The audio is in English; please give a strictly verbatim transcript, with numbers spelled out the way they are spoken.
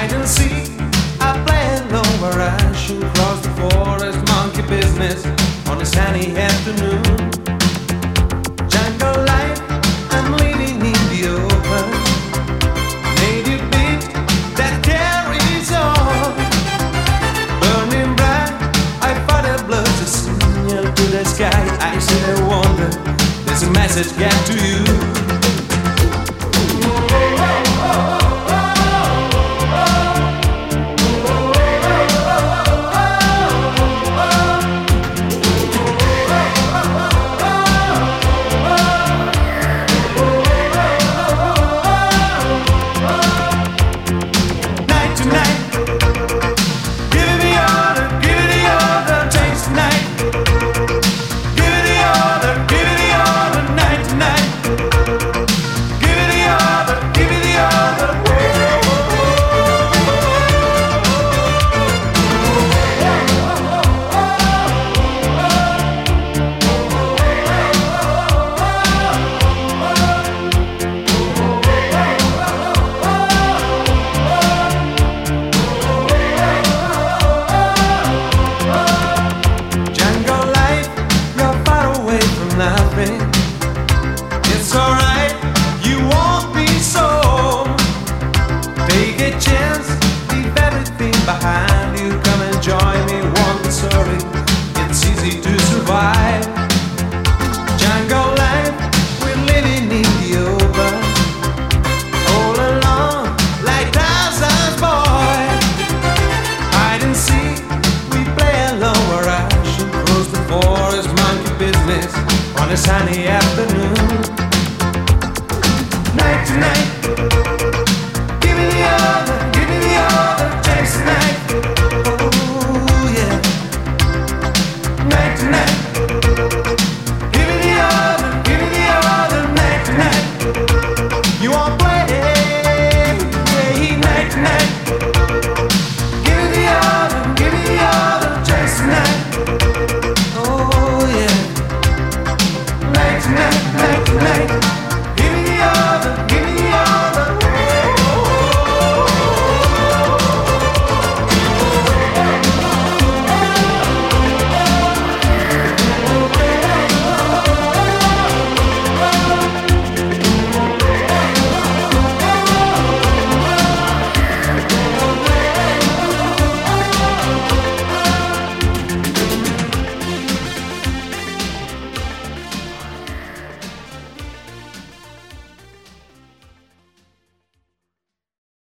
and seek. I play alone where I should cross the forest, monkey business on a sunny afternoon. Jungle life, I'm living in the open. Native beat that carries on. Burning bright, I fight a blood to signal to the sky. I sit and wonder, there's a message get to you. It's alright, you won't be so. Take a chance, leave everything behind you. Come and join me, won't be sorry. It's easy to survive. Jungle life, we're living in the open. All alone, like Tarzan's boy. Hide and seek, we play alone where I should cross the forest, monkey business on a sunny afternoon. Night to night, give me the other, give me the other chance tonight. Oh yeah. Night to night, give me the other, give me the other night to night. You won't play, play night to night.